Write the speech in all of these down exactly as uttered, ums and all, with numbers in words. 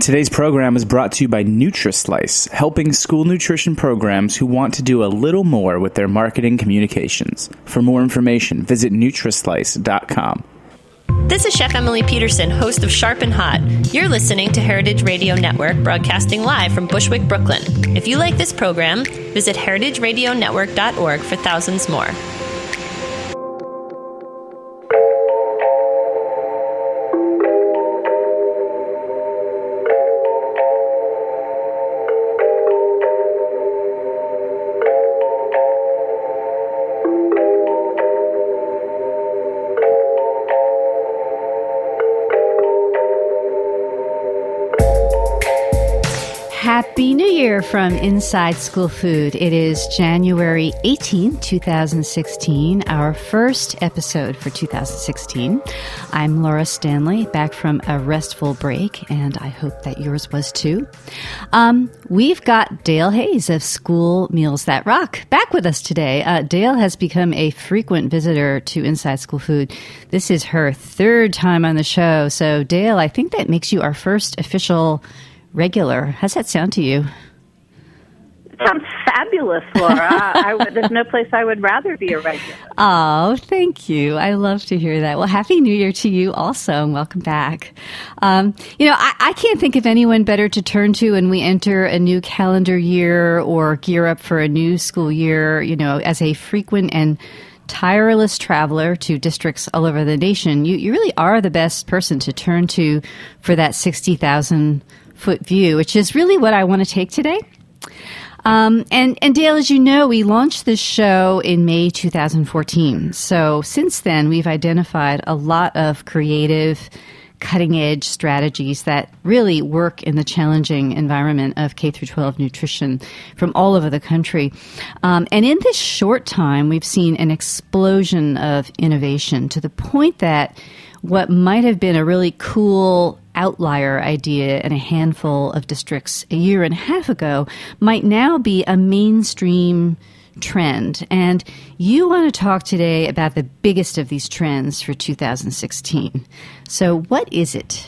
Today's program is brought to you by NutriSlice, helping school nutrition programs who want to do a little more with their marketing communications. For more information, visit Nutrislice dot com. This is Chef Emily Peterson, host of Sharp and Hot. You're listening to Heritage Radio Network, broadcasting live from Bushwick, Brooklyn. If you like this program, visit heritage radio network dot org for thousands more. Happy New Year from Inside School Food. It is January eighteenth, twenty sixteen, our first episode for two thousand sixteen. I'm Laura Stanley, back from a restful break, and I hope that yours was too. Um, we've got Dale Hayes of School Meals That Rock back with us today. Uh, Dale has become a frequent visitor to Inside School Food. This is her third time on the show. So, Dale, I think that makes you our first official regular. How's that sound to you? Sounds fabulous, Laura. I would, there's no place I would rather be a regular. Oh, thank you. I love to hear that. Well, Happy New Year to you also, and welcome back. Um, you know, I, I can't think of anyone better to turn to when we enter a new calendar year or gear up for a new school year, you know, as a frequent and tireless traveler to districts all over the nation. You, you really are the best person to turn to for that sixty thousand foot view, which is really what I want to take today. Um, and, and Dale, as you know, we launched this show in May two thousand fourteen. So since then, we've identified a lot of creative, cutting-edge strategies that really work in the challenging environment of K through twelve nutrition from all over the country. Um, and in this short time, we've seen an explosion of innovation to the point that what might have been a really cool outlier idea in a handful of districts a year and a half ago might now be a mainstream trend. And you want to talk today about the biggest of these trends for two thousand sixteen. So what is it?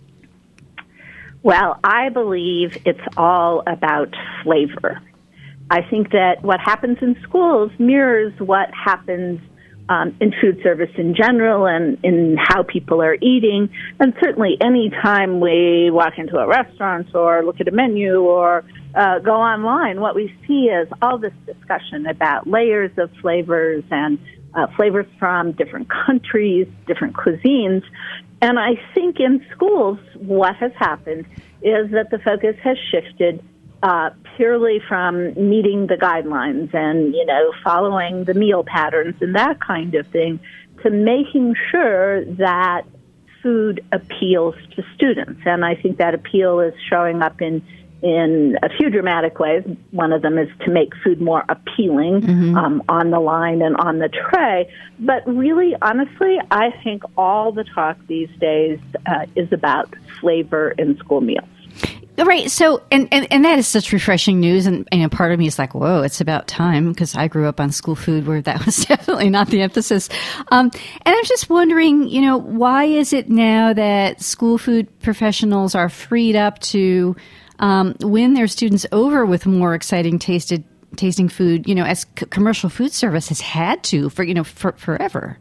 Well, I believe it's all about flavor. I think that what happens in schools mirrors what happens Um, in food service in general and in how people are eating. And certainly any time we walk into a restaurant or look at a menu or uh, go online, what we see is all this discussion about layers of flavors and uh, flavors from different countries, different cuisines. And I think in schools, what has happened is that the focus has shifted Uh, purely from meeting the guidelines and, you know, following the meal patterns and that kind of thing to making sure that food appeals to students. And I think that appeal is showing up in, in a few dramatic ways. One of them is to make food more appealing mm-hmm. um, on the line and on the tray. But really, honestly, I think all the talk these days uh, is about flavor in school meals. Right. So, and, and, and that is such refreshing news. And, and part of me is like, whoa, it's about time, because I grew up on school food where that was definitely not the emphasis. Um, and I'm just wondering, you know, why is it now that school food professionals are freed up to um, win their students over with more exciting tasted tasting food, you know, as c- commercial food service has had to for, you know, for forever?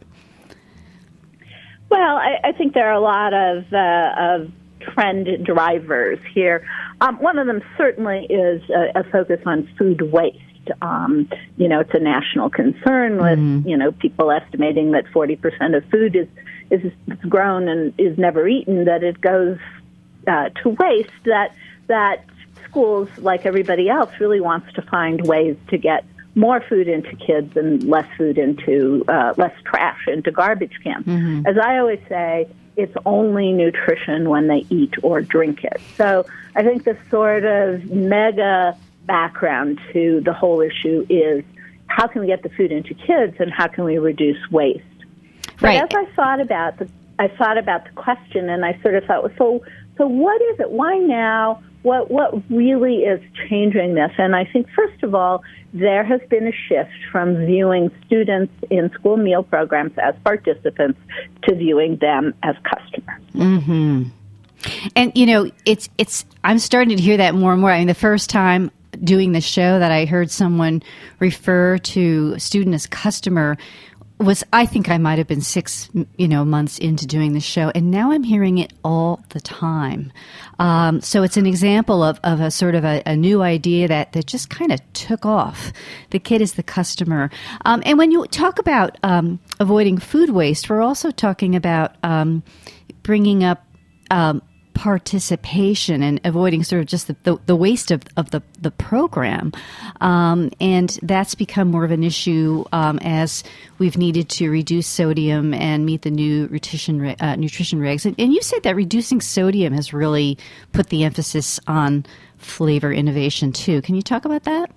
Well, I, I think there are a lot of, uh, of trend drivers here. Um, one of them certainly is a, a focus on food waste. Um, you know, it's a national concern with, mm-hmm. you know, people estimating that forty percent of food is, is grown and is never eaten, that it goes uh, to waste, that, that schools, like everybody else, really wants to find ways to get more food into kids and less food into, uh, less trash into garbage cans. Mm-hmm. As I always say, it's only nutrition when they eat or drink it. So I think the sort of mega background to the whole issue is how can we get the food into kids and how can we reduce waste? Right. But as I thought about the, I thought about the question and I sort of thought, well, so so what is it? Why now? What what really is changing this? And I think, first of all, there has been a shift from viewing students in school meal programs as participants to viewing them as customers. Mm-hmm. And, you know, it's, it's, I'm starting to hear that more and more. I mean, the first time doing the show that I heard someone refer to a student as customer was, I think I might have been six, you know, months into doing the show, and now I'm hearing it all the time. Um, so it's an example of, of a sort of a, a new idea that, that just kind of took off. The kid is the customer. Um, and when you talk about um, avoiding food waste, we're also talking about um, bringing up um, participation and avoiding sort of just the, the, the waste of, of the, the program. Um, and that's become more of an issue um, as we've needed to reduce sodium and meet the new nutrition, uh, nutrition regs. And, and you said that reducing sodium has really put the emphasis on flavor innovation too. Can you talk about that?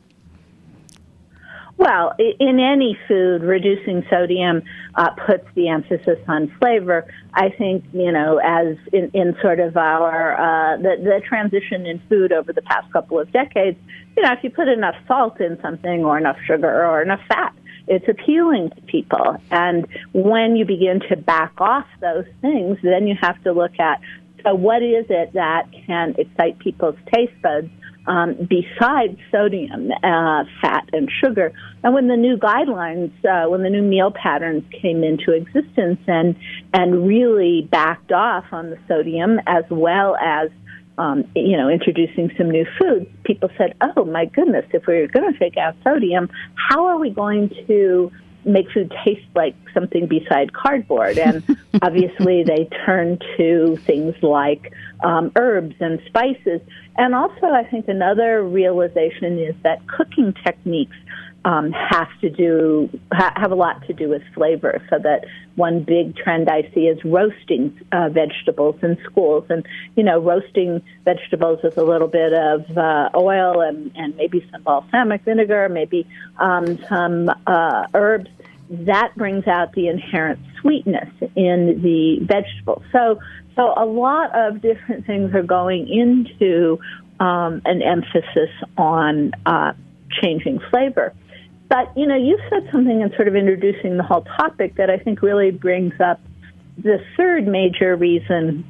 Well, in any food, reducing sodium uh, puts the emphasis on flavor. I think, you know, as in, in sort of our, uh, the, the transition in food over the past couple of decades, you know, if you put enough salt in something or enough sugar or enough fat, it's appealing to people. And when you begin to back off those things, then you have to look at, so what is it that can excite people's taste buds Um, besides sodium, uh, fat, and sugar. And when the new guidelines, uh, when the new meal patterns came into existence and and really backed off on the sodium as well as, um, you know, introducing some new foods, people said, oh, my goodness, if we're going to take out sodium, how are we going to make food taste like something beside cardboard? And obviously they turn to things like um, herbs and spices. And also I think another realization is that cooking techniques um, have to do, ha- have a lot to do with flavor. So that one big trend I see is roasting uh, vegetables in schools. And, you know, roasting vegetables with a little bit of uh, oil and, and maybe some balsamic vinegar, maybe um, some uh, herbs. That brings out the inherent sweetness in the vegetable. So, so a lot of different things are going into um, an emphasis on uh, changing flavor. But, you know, you said something in sort of introducing the whole topic that I think really brings up the third major reason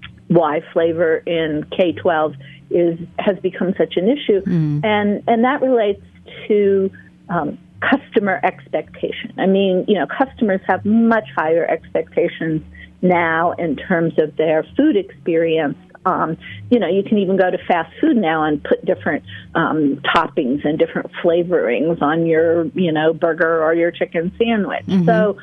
why flavor in K twelve is has become such an issue, mm. and and that relates to um, customer expectation. I mean, you know, customers have much higher expectations now in terms of their food experience. Um, you know, you can even go to fast food now and put different um, toppings and different flavorings on your, you know, burger or your chicken sandwich. Mm-hmm. So,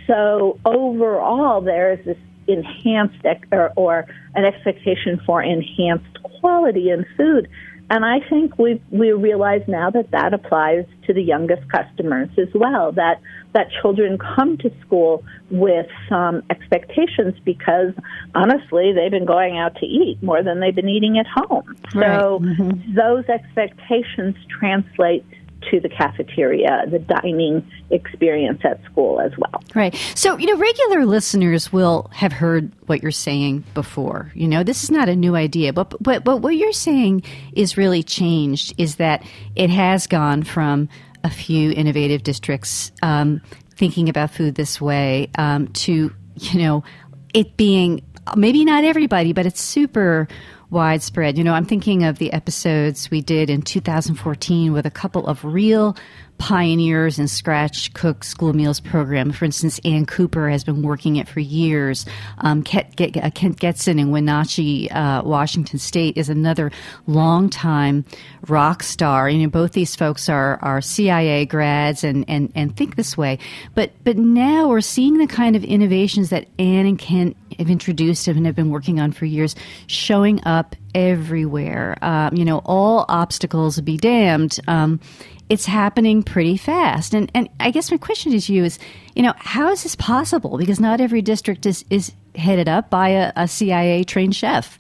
so overall, there is this enhanced ec- or, or an expectation for enhanced quality in food. And I think we we realize now that that applies to the youngest customers as well, that that children come to school with some expectations because, honestly, they've been going out to eat more than they've been eating at home. Right. So Mm-hmm. those expectations translate to the cafeteria, the dining experience at school as well. Right. So, you know, regular listeners will have heard what you're saying before. You know, this is not a new idea, but but, but what you're saying is really changed, is that it has gone from a few innovative districts um, thinking about food this way um, to, you know, it being maybe not everybody, but it's super widespread. You know, I'm thinking of the episodes we did in two thousand fourteen with a couple of real pioneers in scratch cook school meals program. For instance, Ann Cooper has been working it for years. Um, Kent, Kent Getson in Wenatchee, uh, Washington State is another longtime rock star. You know, both these folks are, are C I A grads and, and, and think this way. But, but now we're seeing the kind of innovations that Ann and Kent have introduced and have been working on for years showing up everywhere. Um, you know, all obstacles be damned. Um, It's happening pretty fast. And and I guess my question to you is, you know, how is this possible? Because not every district is, is headed up by a, a C I A-trained chef.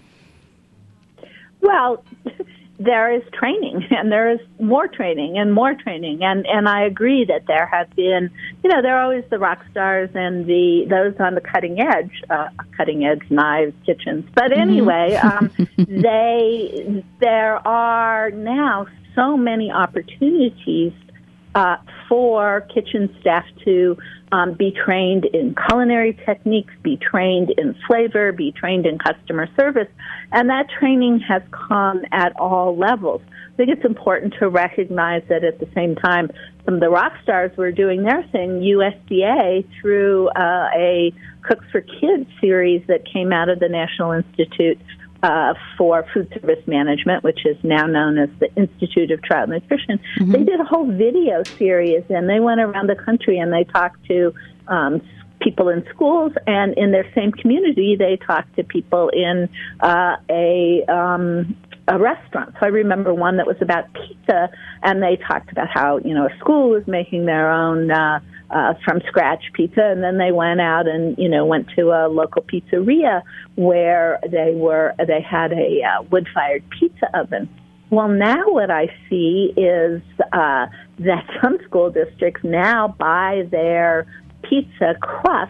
Well, there is training, and there is more training and more training. And, and I agree that there have been, you know, there are always the rock stars and the those on the cutting edge, uh, cutting edge knives, kitchens. But anyway, um, they there are now so many opportunities uh, for kitchen staff to um, be trained in culinary techniques, be trained in flavor, be trained in customer service, and that training has come at all levels. I think it's important to recognize that at the same time some of the rock stars were doing their thing. U S D A, through uh, a Cooks for Kids series that came out of the National Institute uh, for Food Service Management, which is now known as the Institute of Child Nutrition, mm-hmm. they did a whole video series, and they went around the country and they talked to um, people in schools, and in their same community, they talked to people in uh, a um, a restaurant. So I remember one that was about pizza, and they talked about how, you know, a school was making their own uh, uh, from scratch pizza, and then they went out and, you know, went to a local pizzeria where they were they had a uh, wood-fired pizza oven. Well, now what I see is uh, that some school districts now buy their pizza crust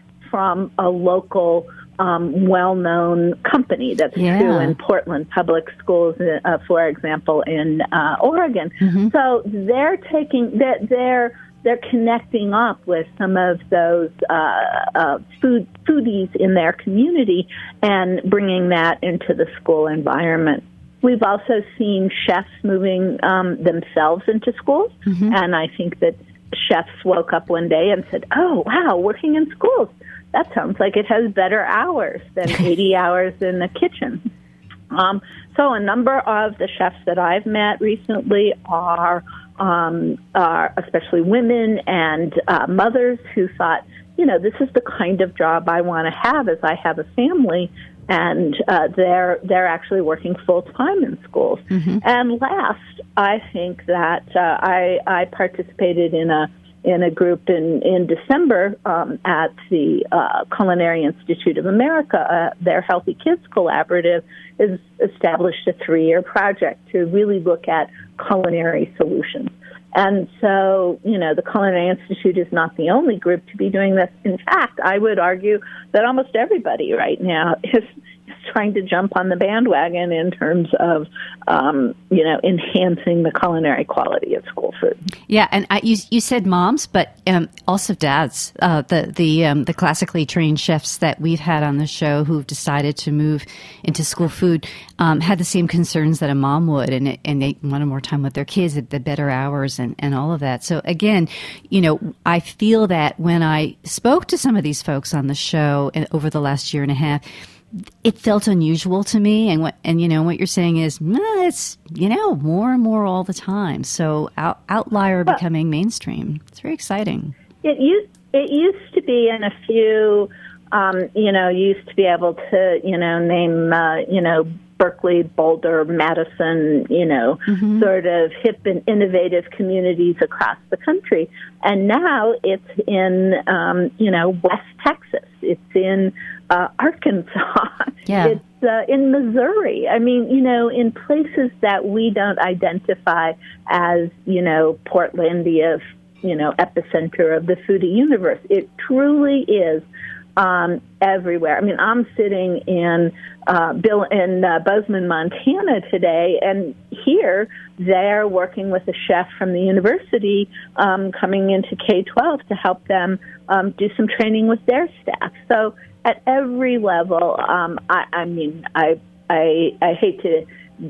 from a local Um, well-known company. That's yeah. true in Portland Public Schools, uh, for example, in uh, Oregon. Mm-hmm. So they're taking that they're they're connecting up with some of those uh, uh, food foodies in their community and bringing that into the school environment. We've also seen chefs moving um, themselves into schools, mm-hmm. and I think that chefs woke up one day and said, "Oh, wow, working in schools. That sounds like it has better hours than eighty hours in the kitchen." Um, so a number of the chefs that I've met recently are, um, are especially women and uh, mothers who thought, you know, this is the kind of job I want to have as I have a family, and uh, they're they're actually working full time in schools. Mm-hmm. And last, I think that uh, I I participated in a in a group in, in December um, at the uh, Culinary Institute of America. Uh, their Healthy Kids Collaborative has established a three-year project to really look at culinary solutions. And so, you know, the Culinary Institute is not the only group to be doing this. In fact, I would argue that almost everybody right now is trying to jump on the bandwagon in terms of, um, you know, enhancing the culinary quality of school food. Yeah, and I, you you said moms, but um, also dads. Uh, the the um, the classically trained chefs that we've had on the show who've decided to move into school food um, had the same concerns that a mom would, and it, and they wanted more time with their kids, the better hours, and, and all of that. So again, you know, I feel that when I spoke to some of these folks on the show over the last year and a half, it felt unusual to me, and what and you know what you're saying is nah, it's you know more and more all the time. So out, outlier well, becoming mainstream. It's very exciting. It used it used to be in a few, um, you know, you used to be able to you know name uh, you know Berkeley, Boulder, Madison, you know, mm-hmm. sort of hip and innovative communities across the country, and now it's in um, you know West Texas. It's in Uh, Arkansas, yeah. It's uh, in Missouri. I mean, you know, in places that we don't identify as, you know, Portlandia, you know, epicenter of the foodie universe. It truly is um, everywhere. I mean, I'm sitting in uh, Bill in uh, Bozeman, Montana today, and here they're working with a chef from the university um, coming into K twelve to help them um, do some training with their staff. So at every level, um, I, I mean, I, I, I hate to,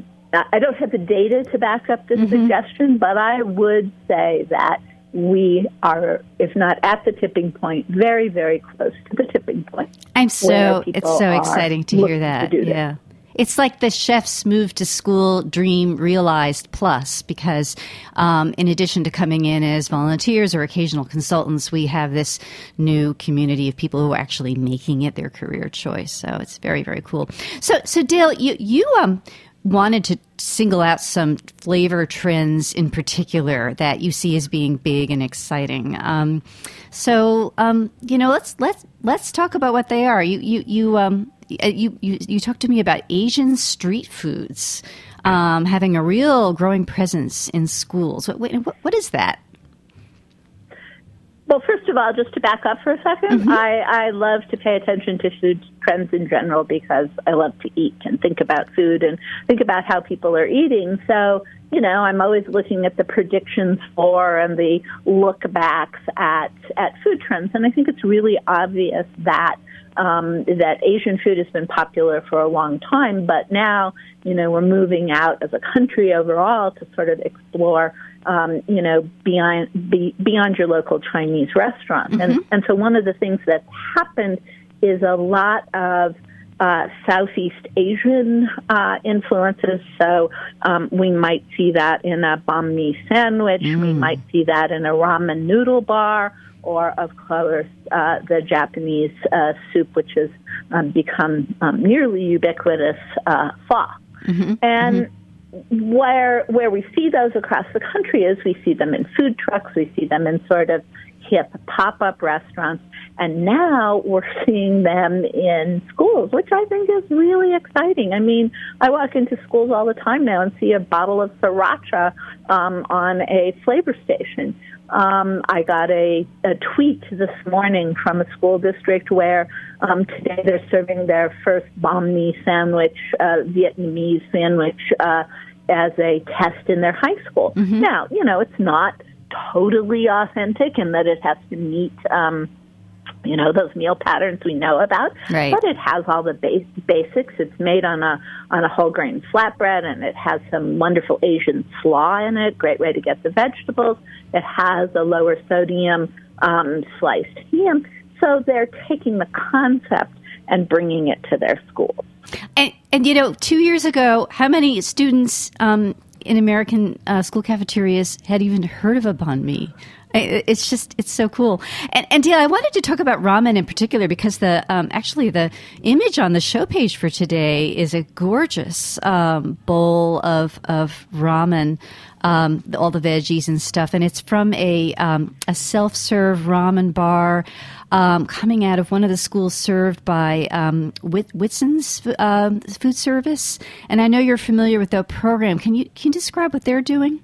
I don't have the data to back up this mm-hmm. suggestion, but I would say that we are, if not at the tipping point, very, very close to the tipping point. I'm so, it's so exciting to hear that. To yeah. It's like the chef's move to school dream realized plus, because um, in addition to coming in as volunteers or occasional consultants, we have this new community of people who are actually making it their career choice. So it's very, very cool. So, so Dale, you, you um, wanted to single out some flavor trends in particular that you see as being big and exciting. Um, so, um, you know, let's let's let's talk about what they are. You you you um. You, you you talked to me about Asian street foods um, having a real growing presence in schools. What, what, what is that? Well, first of all, just to back up for a second, mm-hmm. I, I love to pay attention to food trends in general because I love to eat and think about food and think about how people are eating. So, you know, I'm always looking at the predictions for and the look backs at, at food trends. And I think it's really obvious that Um, that Asian food has been popular for a long time, but now, you know, we're moving out as a country overall to sort of explore, um, you know, beyond be, beyond your local Chinese restaurant. Mm-hmm. And, and so one of the things that's happened is a lot of uh, Southeast Asian uh, influences. So um, we might see that in a banh mi sandwich. Mm. We might see that in a ramen noodle bar. Or, of course, uh, the Japanese uh, soup, which has um, become um, nearly ubiquitous, uh, pho. Mm-hmm. And mm-hmm. where where we see those across the country is we see them in food trucks, we see them in sort of hip pop-up restaurants, and now we're seeing them in schools, which I think is really exciting. I mean, I walk into schools all the time now and see a bottle of sriracha um, on a flavor station. Um, I got a, a tweet this morning from a school district where um, today they're serving their first banh mi sandwich, uh, Vietnamese sandwich, uh, as a test in their high school. Mm-hmm. Now, you know, it's not totally authentic in that it has to meet, um, you know, those meal patterns we know about, right. But it has all the base, basics. It's made on a on a whole grain flatbread, and it has some wonderful Asian slaw in it. Great way to get the vegetables. It has a lower sodium um, sliced ham. So they're taking the concept and bringing it to their schools. And, and you know, two years ago, how many students um, in American uh, school cafeterias had even heard of a banh mi? It's just, it's so cool. And, and Dale, I wanted to talk about ramen in particular because the um, actually the image on the show page for today is a gorgeous um, bowl of of ramen, um, all the veggies and stuff, and it's from a um, a self-serve ramen bar um, coming out of one of the schools served by um, Whit- Whitson's uh, Food Service. And I know you're familiar with that program. Can you can you describe what they're doing?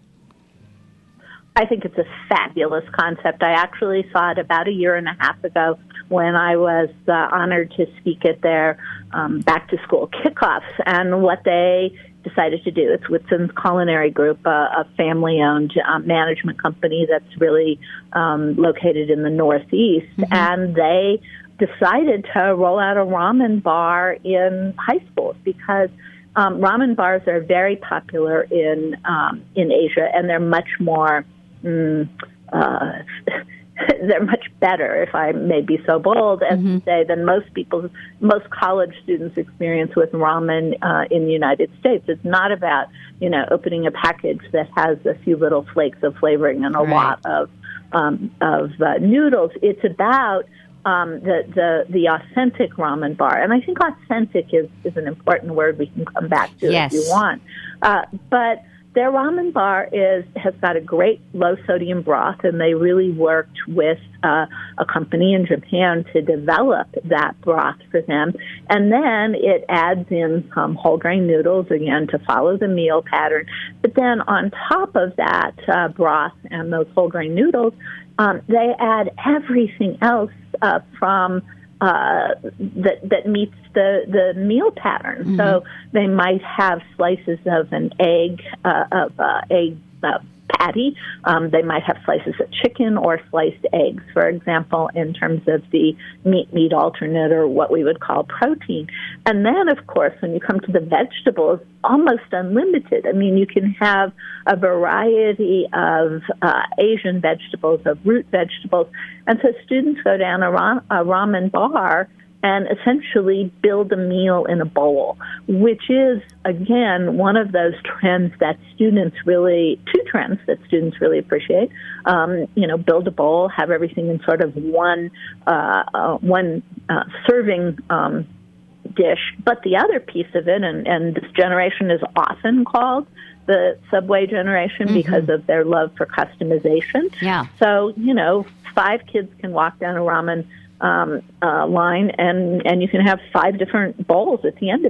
I think it's a fabulous concept. I actually saw it about a year and a half ago when I was uh, honored to speak at their um, back-to-school kickoffs. And what they decided to do, it's Whitson's Culinary Group, uh, a family-owned um, management company that's really um, located in the Northeast. Mm-hmm. And they decided to roll out a ramen bar in high schools because um, ramen bars are very popular in um, in Asia, and they're much more Mm, uh, they're much better, if I may be so bold as mm-hmm. to say, than most people, most college students experience with ramen uh, in the United States. It's not about, you know, opening a package that has a few little flakes of flavoring and a right. lot of um, of uh, noodles. It's about um, the, the the authentic ramen bar, and I think authentic is, is an important word we can come back to yes. if you want, uh, but. Their ramen bar is has got a great low-sodium broth, and they really worked with uh, a company in Japan to develop that broth for them. And then it adds in some whole-grain noodles, again, to follow the meal pattern. But then on top of that uh, broth and those whole-grain noodles, um, they add everything else uh, from Uh, that that meets the, the meal pattern. Mm-hmm. So they might have slices of an egg, uh, of uh, a uh, patty. Um, they might have slices of chicken or sliced eggs, for example, in terms of the meat-meat alternate or what we would call protein. And then, of course, when you come to the vegetables, almost unlimited. I mean, you can have a variety of uh, Asian vegetables, of root vegetables. And so students go down a, ra- a ramen bar and essentially build a meal in a bowl, which is, again, one of those trends that students really, two trends that students really appreciate. Um, you know, build a bowl, have everything in sort of one, uh, uh, one uh, serving um, dish. But the other piece of it, and, and this generation is often called the Subway generation mm-hmm. because of their love for customization. Yeah. So, you know, five kids can walk down a ramen um, uh, line, and, and you can have five different bowls at the end of it.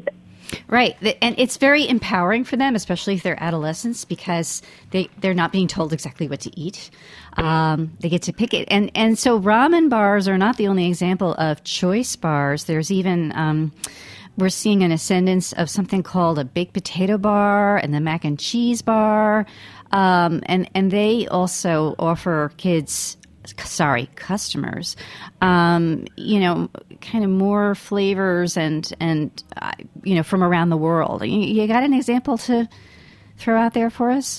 Right. And it's very empowering for them, especially if they're adolescents, because they, they're not being told exactly what to eat. Um, they get to pick it. And, and so ramen bars are not the only example of choice bars. There's even, um, we're seeing an ascendance of something called a baked potato bar and the mac and cheese bar. Um, and, and they also offer kids sorry, customers, um, you know, kind of more flavors and, and uh, you know, from around the world. You, you got an example to throw out there for us?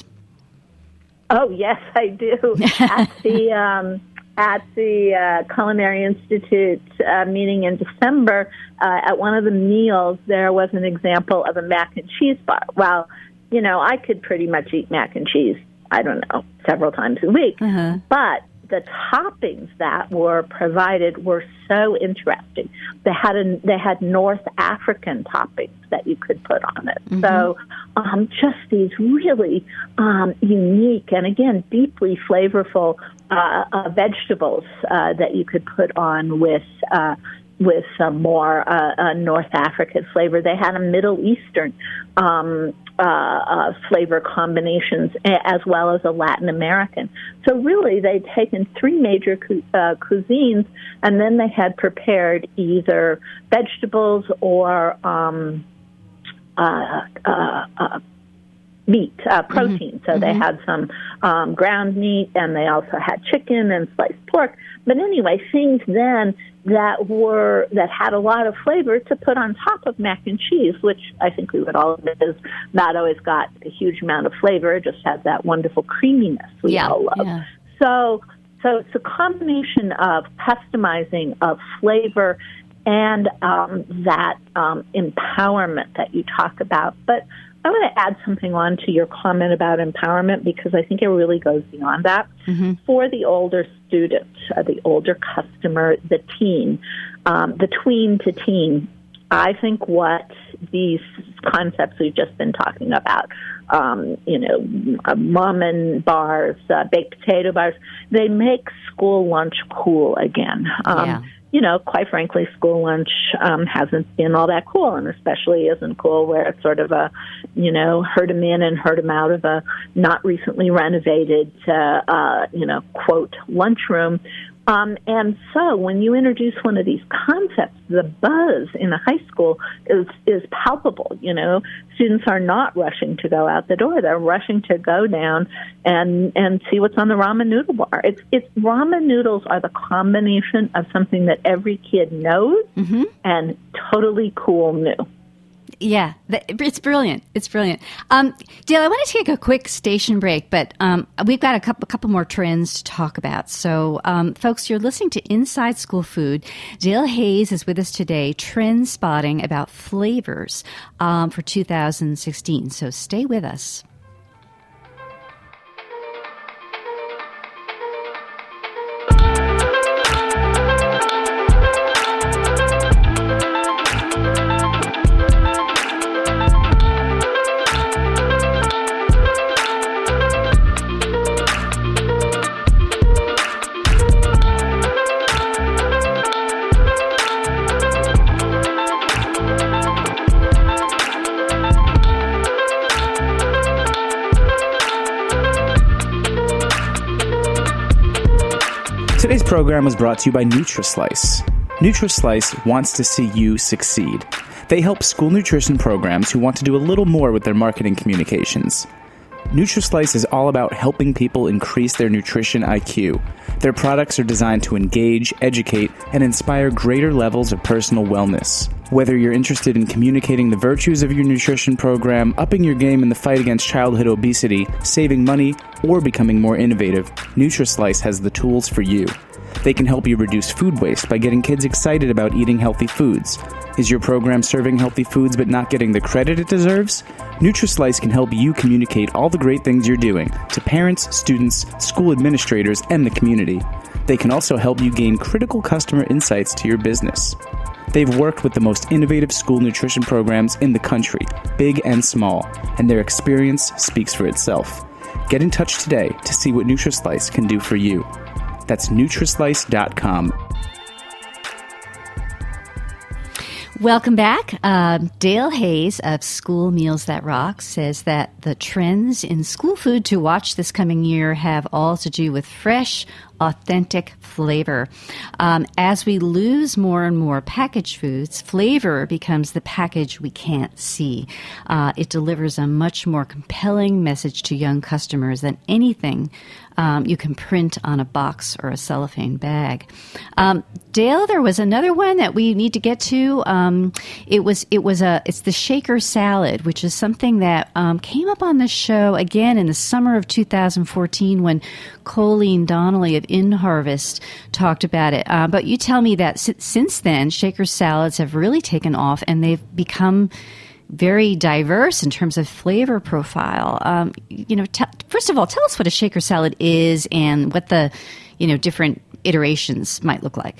Oh, yes, I do. at the um, at the uh, Culinary Institute uh, meeting in December, uh, at one of the meals, there was an example of a mac and cheese bar. Well, you know, I could pretty much eat mac and cheese, I don't know, several times a week. Uh-huh. But the toppings that were provided were so interesting. They had a, they had North African toppings that you could put on it. Mm-hmm. So um, just these really um, unique and, again, deeply flavorful uh, uh, vegetables uh, that you could put on with uh, with some more uh, uh, North African flavor. They had a Middle Eastern um, uh, uh, flavor combinations as well as a Latin American. So really they'd taken three major cu- uh, cuisines, and then they had prepared either vegetables or um, uh, uh, uh, meat, uh, protein. Mm-hmm. So they mm-hmm. had some um, ground meat, and they also had chicken and sliced pork. But anyway, things then that were that had a lot of flavor to put on top of mac and cheese, which I think we would all admit is not always got a huge amount of flavor. It just has that wonderful creaminess we yeah, all love. Yeah. So, so it's a combination of customizing of flavor and um, that um, empowerment that you talk about. But I want to add something on to your comment about empowerment, because I think it really goes beyond that. Mm-hmm. For the older student, uh, the older customer, the teen, um, the tween to teen, I think what these concepts we've just been talking about, um, you know, uh, ramen bars, uh, baked potato bars, they make school lunch cool again. Um, yeah. You know, quite frankly, school lunch um, hasn't been all that cool, and especially isn't cool where it's sort of a, you know, herd them in and herd them out of a not recently renovated, uh, uh, you know, quote, lunchroom. Um, and so when you introduce one of these concepts, the buzz in a high school is, is palpable. You know, students are not rushing to go out the door. They're rushing to go down and, and see what's on the ramen noodle bar. It's, it's ramen noodles are the combination of something that every kid knows mm-hmm. and totally cool new. Yeah, it's brilliant. It's brilliant. Um, Dale, I want to take a quick station break, but um, we've got a couple, a couple more trends to talk about. So, um, folks, you're listening to Inside School Food. Dale Hayes is with us today, trend spotting about flavors um, for two thousand sixteen. So stay with us. Today's program was brought to you by NutriSlice. NutriSlice wants to see you succeed. They help school nutrition programs who want to do a little more with their marketing communications. NutriSlice is all about helping people increase their nutrition I Q. Their products are designed to engage, educate, and inspire greater levels of personal wellness. Whether you're interested in communicating the virtues of your nutrition program, upping your game in the fight against childhood obesity, saving money, or becoming more innovative, NutriSlice has the tools for you. They can help you reduce food waste by getting kids excited about eating healthy foods. Is your program serving healthy foods but not getting the credit it deserves? NutriSlice can help you communicate all the great things you're doing to parents, students, school administrators, and the community. They can also help you gain critical customer insights to your business. They've worked with the most innovative school nutrition programs in the country, big and small, and their experience speaks for itself. Get in touch today to see what NutriSlice can do for you. That's Nutrislice dot com. Welcome back. Um, Dale Hayes of School Meals That Rock says that the trends in school food to watch this coming year have all to do with fresh, authentic flavor. Um, as we lose more and more packaged foods, flavor becomes the package we can't see. Uh, it delivers a much more compelling message to young customers than anything um, you can print on a box or a cellophane bag. Um, Dale, there was another one that we need to get to. Um, it was it was a it's the shaker salad, which is something that um, came up on the show again in the summer of two thousand fourteen when Colleen Donnelly of In Harvest talked about it. Uh, but you tell me that s- since then, shaker salads have really taken off and they've become very diverse in terms of flavor profile. Um, you know, t- first of all, tell us what a shaker salad is and what the, you know, different iterations might look like.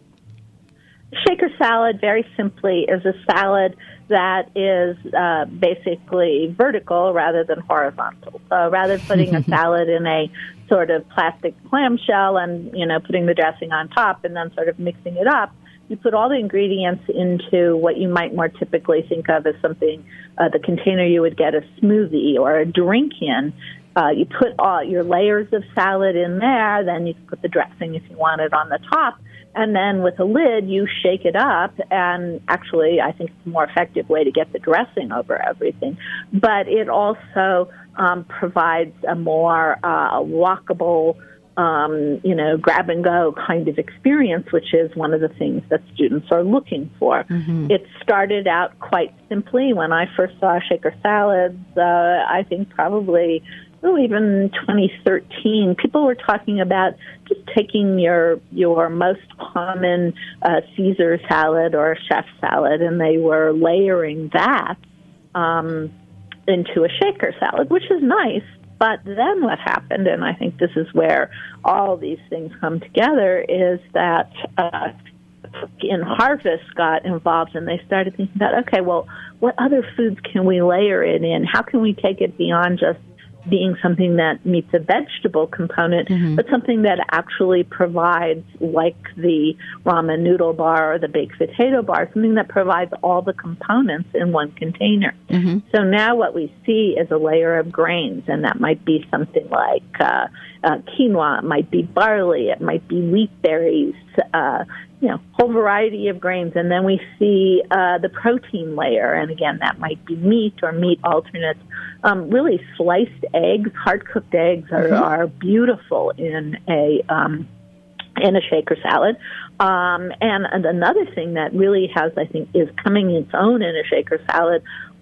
Shaker salad, very simply, is a salad that is uh, basically vertical rather than horizontal. So rather than putting a salad in a sort of plastic clamshell and, you know, putting the dressing on top and then sort of mixing it up, you put all the ingredients into what you might more typically think of as something, uh, the container you would get a smoothie or a drink in. Uh, you put all your layers of salad in there, then you can put the dressing if you want it on the top. And then with a lid, you shake it up, and actually I think it's a more effective way to get the dressing over everything. But it also um, provides a more uh, walkable, um, you know, grab-and-go kind of experience, which is one of the things that students are looking for. Mm-hmm. It started out quite simply. When I first saw shaker salads, uh, I think probably... Oh, even twenty thirteen, people were talking about just taking your your most common uh, Caesar salad or chef salad, and they were layering that um, into a shaker salad, which is nice. But then what happened, and I think this is where all these things come together, is that uh, In Harvest got involved, and they started thinking about, okay, well, what other foods can we layer it in? How can we take it beyond just being something that meets a vegetable component, mm-hmm. but something that actually provides, like the ramen noodle bar or the baked potato bar, something that provides all the components in one container. Mm-hmm. So now what we see is a layer of grains, and that might be something like uh, uh, quinoa, it might be barley, it might be wheat berries, uh, you know, whole variety of grains. And then we see uh, the protein layer, and again, that might be meat or meat alternates. Um, really sliced eggs, hard-cooked eggs are, mm-hmm. are beautiful in a um, in a shaker salad. Um, and, and another thing that really has, I think, is coming its own in a shaker salad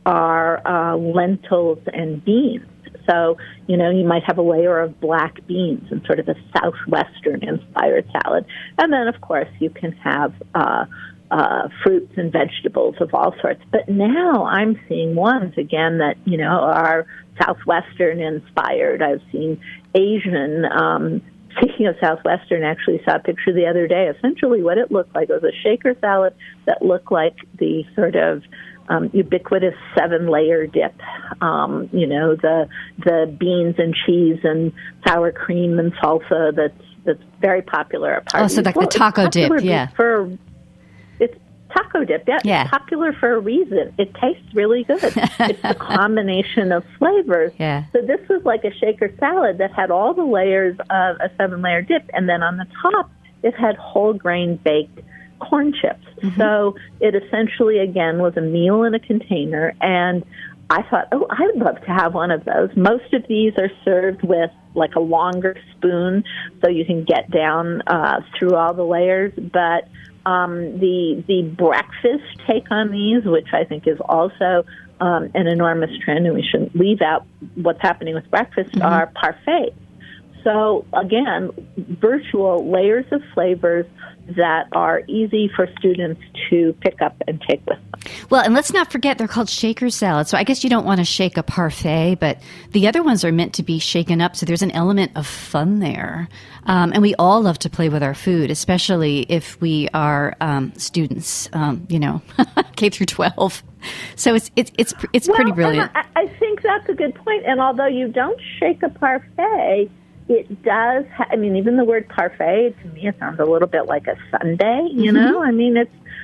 are uh, lentils and beans. So, you know, you might have a layer of black beans in sort of a Southwestern-inspired salad. And then, of course, you can have uh, uh, fruits and vegetables of all sorts. But now I'm seeing ones, again, that, you know, are Southwestern-inspired. I've seen Asian. Um, speaking of Southwestern, actually saw a picture the other day. Essentially what it looked like was a shaker salad that looked like the sort of Um, ubiquitous seven-layer dip, um, you know, the the beans and cheese and sour cream and salsa that's that's very popular at parties. Oh, so like well, the taco dip, yeah. For, it's taco dip, yeah. yeah. It's popular for a reason. It tastes really good. It's a combination of flavors. Yeah. So this was like a shaker salad that had all the layers of a seven-layer dip, and then on the top it had whole grain baked corn chips. Mm-hmm. So it essentially, again, was a meal in a container, and I thought, oh, I'd love to have one of those. Most of these are served with like a longer spoon, so you can get down uh, through all the layers, but um, the the breakfast take on these, which I think is also um, an enormous trend, and we shouldn't leave out what's happening with breakfast, mm-hmm. are parfaits. So, again, virtual layers of flavors that are easy for students to pick up and take with them. Well, and let's not forget they're called shaker salads. So I guess you don't want to shake a parfait, but the other ones are meant to be shaken up. So there's an element of fun there. Um, and we all love to play with our food, especially if we are um, students, um, you know, K through twelve. So it's it's it's it's well, pretty brilliant. I, I think that's a good point. And although you don't shake a parfait, it does, ha- I mean, even the word parfait, to me, it sounds a little bit like a sundae, you mm-hmm. know? I mean, it's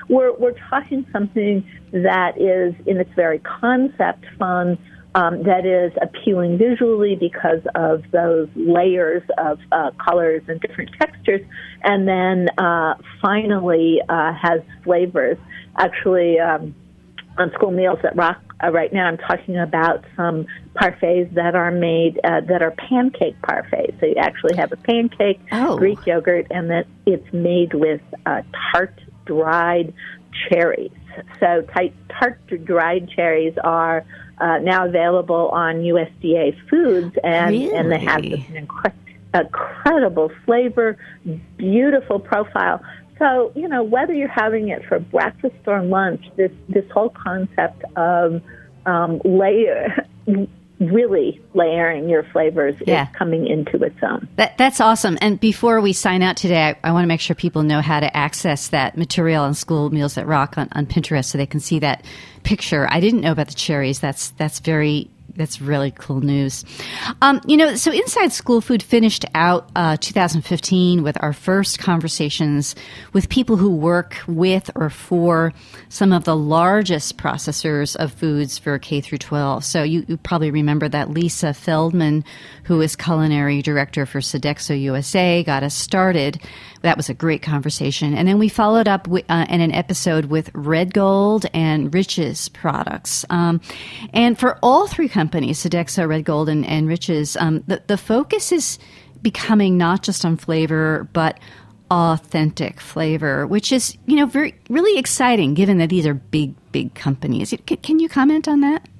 we're we're talking something that is, in its very concept, fun, um, that is appealing visually because of those layers of uh, colors and different textures, and then uh, finally uh, has flavors. Actually, um, on School Meals at Rock uh, right now, I'm talking about some parfaits that are made uh, that are pancake parfaits. So you actually have a pancake, oh. Greek yogurt, and that it's made with uh, tart dried cherries. So tight, tart dried cherries are uh, now available on U S D A Foods, and, really? and they have this incre- incredible flavor, beautiful profile. So, you know, whether you're having it for breakfast or lunch, this, this whole concept of um, layer, really layering your flavors yeah. is coming into its own. That, that's awesome. And before we sign out today, I, I want to make sure people know how to access that material on School Meals at Rock on, on Pinterest so they can see that picture. I didn't know about the cherries. That's that's very... That's really cool news. Um, you know, so Inside School Food finished out uh, two thousand fifteen with our first conversations with people who work with or for some of the largest processors of foods for K through twelve. So you, you probably remember that Lisa Feldman, who is culinary director for Sodexo U S A, got us started. That was a great conversation. And then we followed up with, uh, in an episode with Red Gold and Rich's products. Um, and for all three companies, Sodexo, Red Gold, and, and Rich's, um, the, the focus is becoming not just on flavor, but authentic flavor, which is, you know, very really exciting given that these are big, big companies. Can, can you comment on that?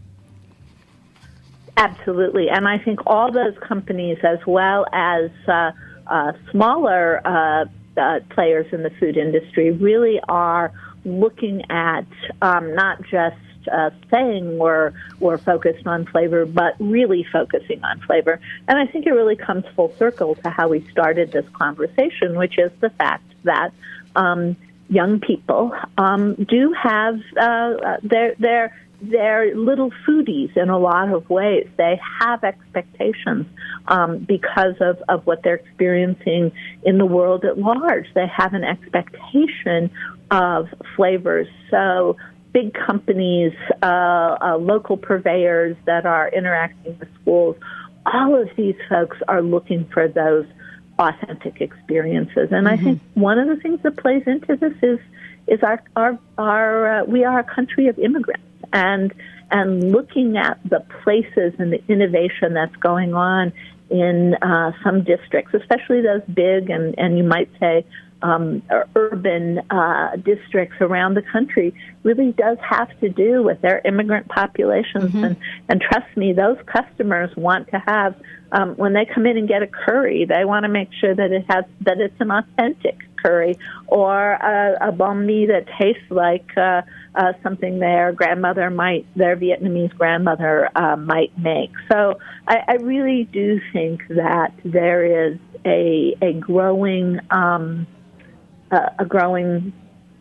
Absolutely. And I think all those companies, as well as uh, uh, smaller uh, uh, players in the food industry, really are looking at um, not just uh, saying we're, we're focused on flavor, but really focusing on flavor. And I think it really comes full circle to how we started this conversation, which is the fact that um, young people um, do have uh, their their They're little foodies in a lot of ways. They have expectations um, because of, of what they're experiencing in the world at large. They have an expectation of flavors. So big companies, uh, uh, local purveyors that are interacting with schools, all of these folks are looking for those authentic experiences. And mm-hmm. I think one of the things that plays into this is is our our, our uh, we are a country of immigrants. And and looking at the places and the innovation that's going on in uh, some districts, especially those big and, and you might say um, urban uh, districts around the country, really does have to do with their immigrant populations. Mm-hmm. And, and trust me, those customers want to have, um, when they come in and get a curry, they want to make sure that it has that it's an authentic curry, or a, a banh mi that tastes like uh, uh, something their grandmother might, their Vietnamese grandmother uh, might make. So I, I really do think that there is a a growing um, uh, a growing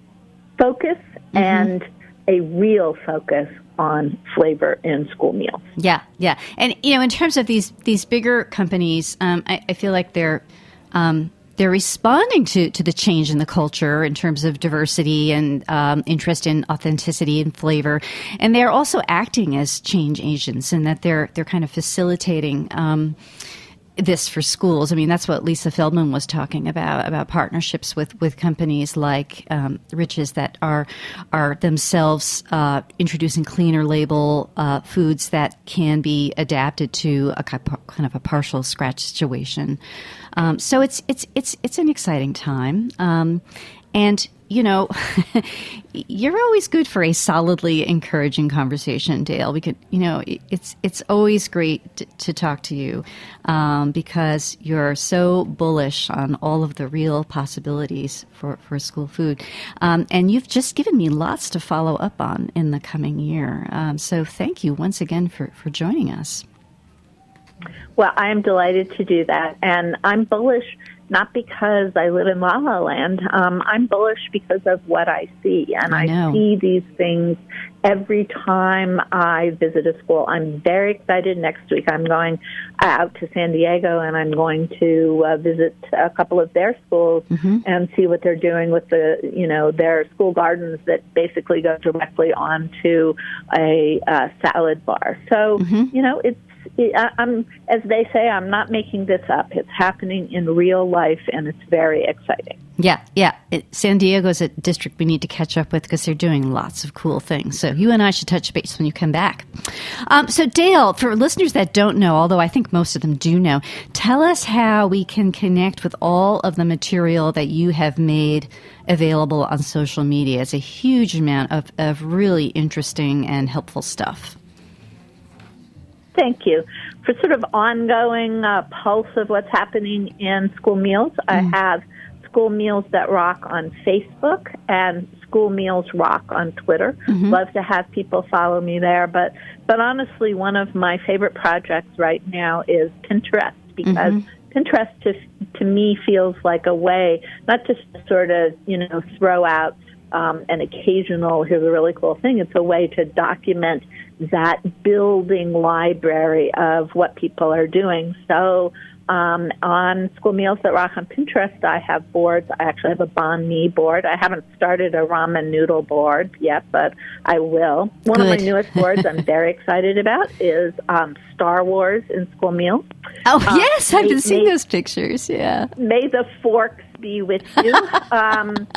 focus mm-hmm. and a real focus on flavor in school meals. Yeah, yeah, and you know, in terms of these these bigger companies, um, I, I feel like they're. Um, They're responding to, to the change in the culture in terms of diversity and um, interest in authenticity and flavor, and they're also acting as change agents, in that they're they're kind of facilitating um, this for schools. I mean, that's what Lisa Feldman was talking about about partnerships with, with companies like um, Rich's that are are themselves uh, introducing cleaner label uh, foods that can be adapted to a kind of a partial scratch situation. Um, so it's it's it's it's an exciting time, um, and you know, you're always good for a solidly encouraging conversation, Dale. We could, you know, it's it's always great to, to talk to you um, because you're so bullish on all of the real possibilities for, for school food, um, and you've just given me lots to follow up on in the coming year. Um, so thank you once again for, for joining us. Well, I am delighted to do that, and I'm bullish not because I live in La La Land. Um, I'm bullish because of what I see, and I, I see these things every time I visit a school. I'm very excited. Next week I'm going out to San Diego, and I'm going to uh, visit a couple of their schools mm-hmm. and see what they're doing with the, you know, their school gardens that basically go directly onto a uh, salad bar. So, mm-hmm. you know, it's, I'm, as they say, I'm not making this up. It's happening in real life, and it's very exciting. Yeah, yeah. It, San Diego is a district we need to catch up with because they're doing lots of cool things. So you and I should touch base when you come back. Um, so Dale, for listeners that don't know, although I think most of them do know, tell us how we can connect with all of the material that you have made available on social media. It's a huge amount of, of really interesting and helpful stuff. Thank you. For sort of ongoing uh, pulse of what's happening in school meals, mm. I have School Meals That Rock on Facebook and School Meals Rock on Twitter. Mm-hmm. Love to have people follow me there. But, but honestly, one of my favorite projects right now is Pinterest, because mm-hmm. Pinterest to, to me feels like a way not just to sort of, you know, throw out um, an occasional, here's a really cool thing. It's a way to document that building library of what people are doing. So um, on School Meals That Rock on Pinterest, I have boards. I actually have a banh mi board. I haven't started a ramen noodle board yet, but I will. One Good. of my newest boards I'm very excited about is um, Star Wars in school meals. Oh, uh, yes, I've may, been seeing may, those pictures, yeah. May the forks be with you. um,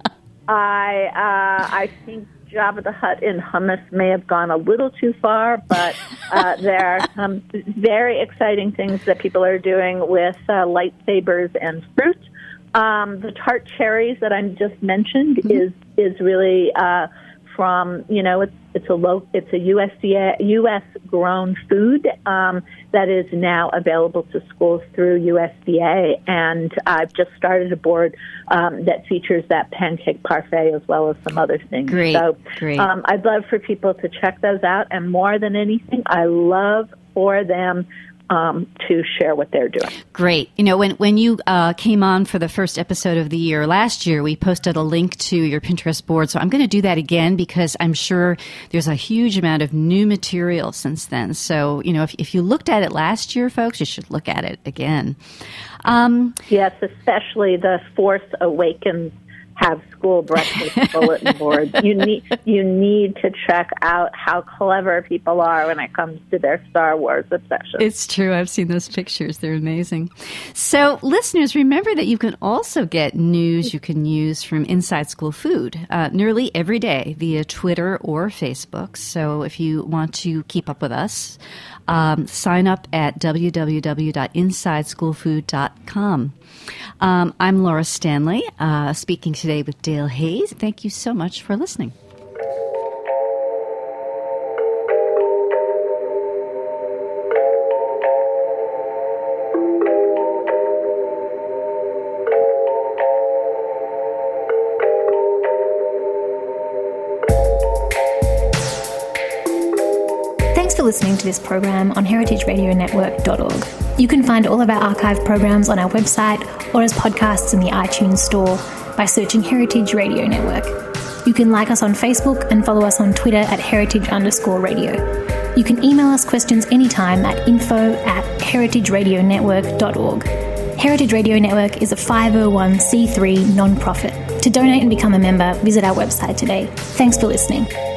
I uh, I think Jabba the Hutt in hummus may have gone a little too far, but uh, there are some very exciting things that people are doing with uh, lightsabers and fruit. Um, the tart cherries that I just mentioned mm-hmm. is is really uh, from, you know, it's it's a low, it's a U S D A, U S grown food um, that is now available to schools through U S D A, and I've just started a board um, that features that pancake parfait as well as some other things. Great, so great. Um, I'd love for people to check those out, and more than anything, I love for them Um, to share what they're doing. Great. You know, when when you uh, came on for the first episode of the year last year, we posted a link to your Pinterest board. So I'm going to do that again because I'm sure there's a huge amount of new material since then. So, you know, if, if you looked at it last year, folks, you should look at it again. Um, yes, especially the Force Awakens have school breakfast bulletin boards. You need you need to check out how clever people are when it comes to their Star Wars obsession. It's true. I've seen those pictures. They're amazing. So, listeners, remember that you can also get news you can use from Inside School Food uh, nearly every day via Twitter or Facebook. So, if you want to keep up with us, um, sign up at w w w dot inside school food dot com. Um, I'm Laura Stanley, uh, speaking today with Dale Hayes. Thank you so much for listening. Thanks for listening to this program on heritage radio network dot org. You can find all of our archive programs on our website or as podcasts in the iTunes Store by searching Heritage Radio Network. You can like us on Facebook and follow us on Twitter at heritage underscore radio. You can email us questions anytime at info at heritage radio network dot org. Heritage Radio Network is a five oh one c three non-profit. To donate and become a member, visit our website today. Thanks for listening.